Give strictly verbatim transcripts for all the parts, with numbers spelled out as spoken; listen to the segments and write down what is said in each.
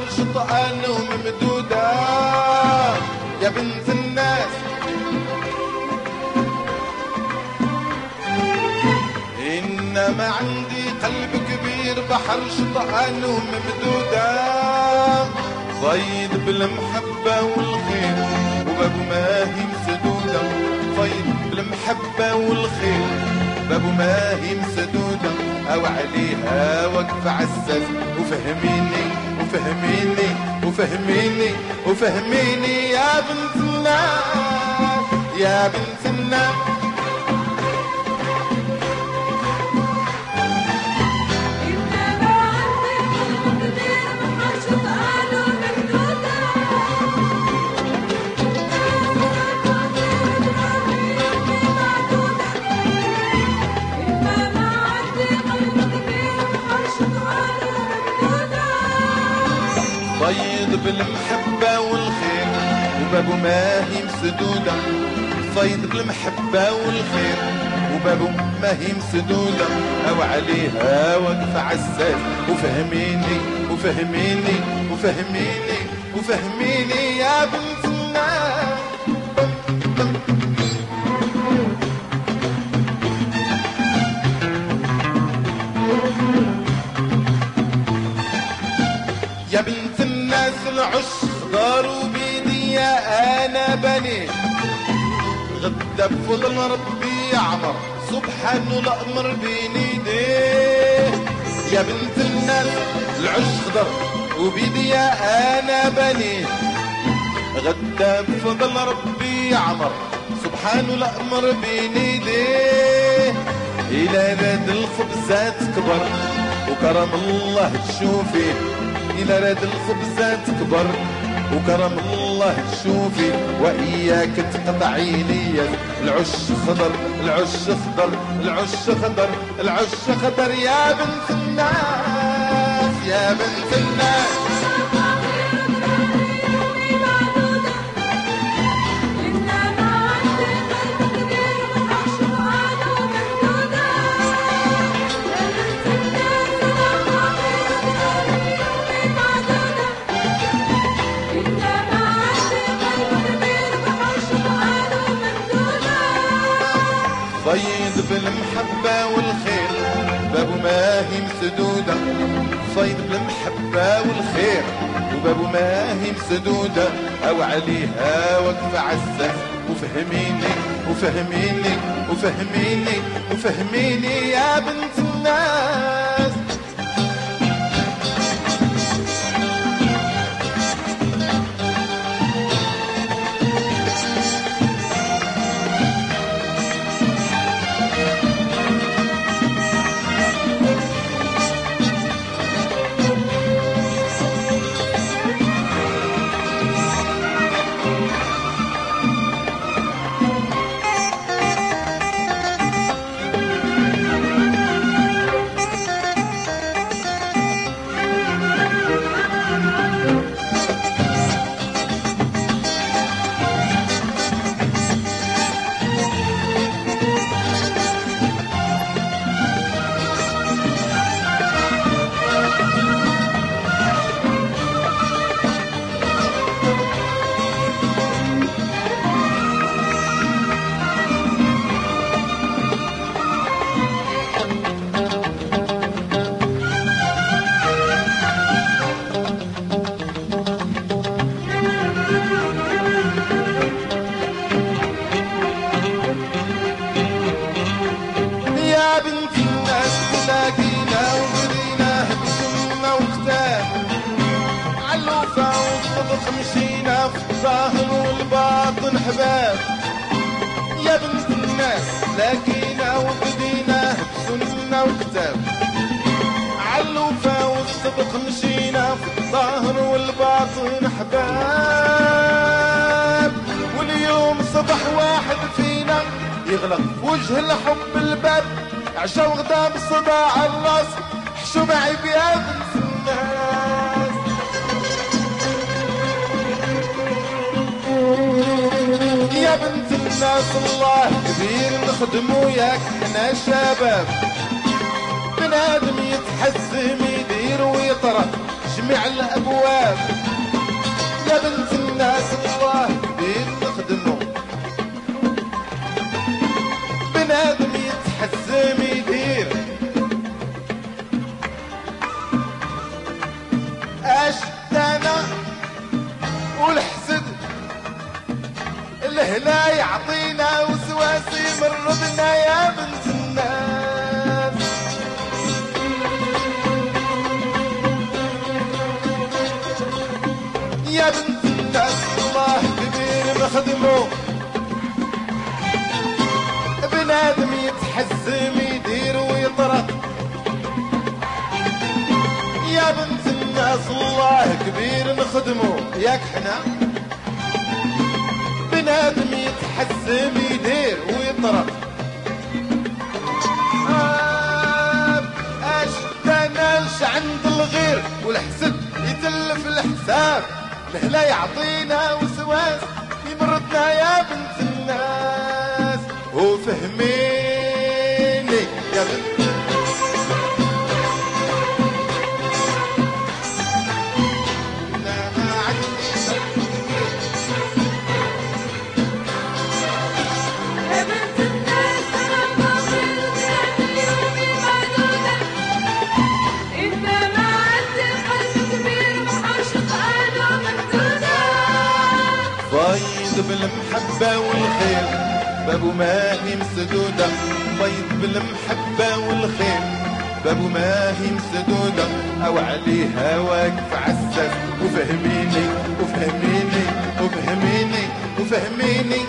شطآن وممدودة يا بنت الناس. إنما عندي قلب كبير بحر شطآن وممدودة، فايض بالمحبة والخير وباب ما هي مسدودة، فايض بالمحبة والخير باب ما هي مسدودة، أو عليها وقف عساس. وفهميني وفهميني وفهميني وفهميني يا بنت الناس يا بنت الناس. فايض بالمحبة والخير وبابو ما هي مسدودة، فايض بالمحبة والخير وبابو ما هي مسدودة، أو عليها وقف عساس. وفهميني وفهميني وفهميني وفهميني يا بنت الناس. يا بنت الناس العش خضار وبيدي انا بني، غدا بفضل ربي يعمر سبحانه الامر بين ايديه. يا بنت الناس العش خضر وبيدي انا بني، غدا بفضل ربي يعمر سبحانه الامر بين ايديه. الى راد الخبزات كبر وكرم الله تشوفي، إلى راد الخبزات كبر وكرم الله تشوفي، وإياك تقطعي لي العش خضر العش خضر العش خضر العش خضر يا بنت الناس يا بنت الناس. فايض بالمحبة والخير بابو ما هي مسدودة، فايض بالمحبة والخير وبابو ما هي مسدودة، أو عليها وقف عساس. وفهميني وفهميني وفهميني وفهميني يا بنت الناس. مشينا في الظاهر والباطن حباب يا بنت الناس، لاقينا وبدينا بسنة وكتاب، عالوفا والصدق مشينا في الظاهر والباطن حباب. واليوم صبح واحد فينا يغلق وجه الحب الباب، عشا وغدا بصداع الراس حشو معي بيا بنت الناس. يا بنت الناس الله كبير نخدمو ياك احنا شباب، بنادم يتحزم يدير ويطرح جميع الابواب. يا بنت الناس الله كبير نخدمه، بنادم يتحزم يدير اشتانا والحسد الهلا يعطينا وسواسي مرضنا. يا بنت الناس يا بنت الناس الله كبير مخدمه، بنادم يتحزم يدير ويطرق. يا بنت الناس الله كبير نخدمه، ياك حنا بنادم يتحزم يدير ويطرق. اش تنالش عند الغير والحسد يتلف الحساب، الهلا يعطينا وسواس يمرضنا. يا بنت الناس وفهميني يا بنت بالمحبة والخير بابو ماهي مسدودة. بيض بالمحبة والخير بابو ماهي مسدودة، او عليها واقف عساس. وفهميني وفهميني وفهميني وفهميني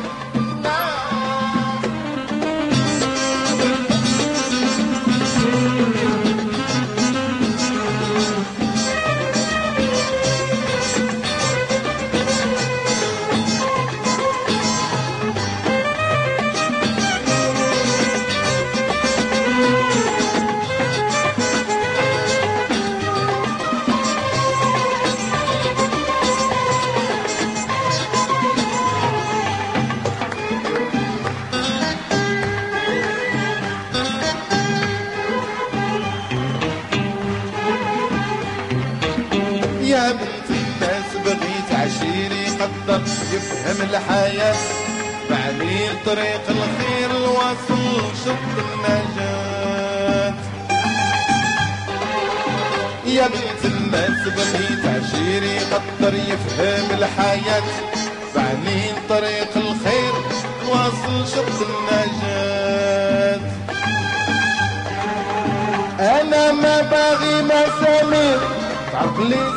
يا بنت الناس بغيت عشيري يقدر يفهم الحياة، بعدي طريق الخير الواصل شط النجاة. يا بنت الناس بغيت عشيري يقدر يفهم الحياة، بعدي طريق الخير الواصل شط النجاة. انا ما باغي مسامير تعرف لي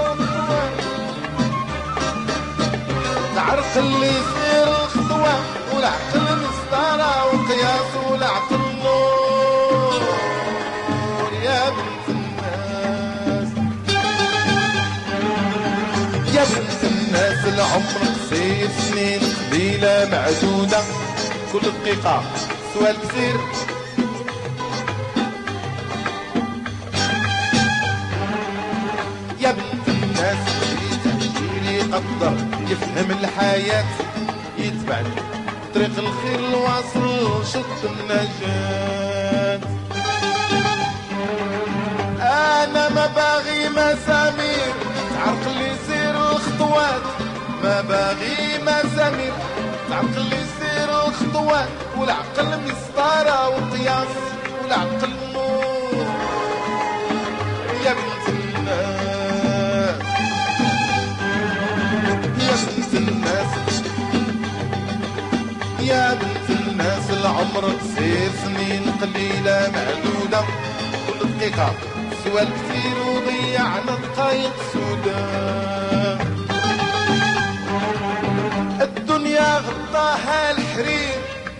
تعرف اللي يصير الخطوة، والعقل مسطرة وقياس والعقل نور. يا بنت الناس يا بنت الناس العمر قصير سنين قبيلة معدودة، كل دقيقة سؤال كثير. يا بنت الناس يقدر يفهم الحياة، يتبع طريق الخير الواصل شط النجاة. انا ما باغي مسامير تعرق اللي يصير الخطوات، ما باغي مسامير تعرق اللي يصير الخطوات، والعقل مسطرة وقياس والعقل نور. يا بنت الناس يا بنت الناس يا بنت الناس العمر قصير سنين قليلة معدودة، كل دقيقة سؤال كثير وضيعنا دقايق سودا. الدنيا غطاها الحرير،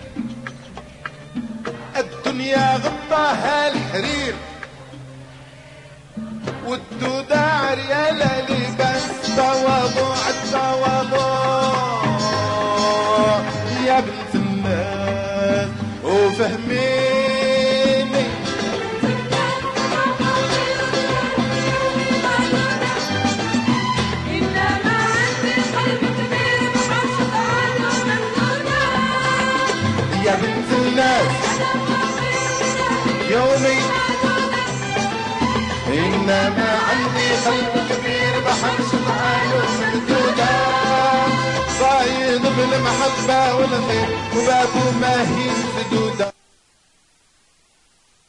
الدنيا غطاها الحرير، والدودة عريالة لباس تواضع التواضع. يا بنت الناس وفهميني إنما عندي قلب كبير محشط عنه ممنونة. يا بنت الناس يومي إنما عندي قلب الرحمة والخير وبابو ماهي سدودة.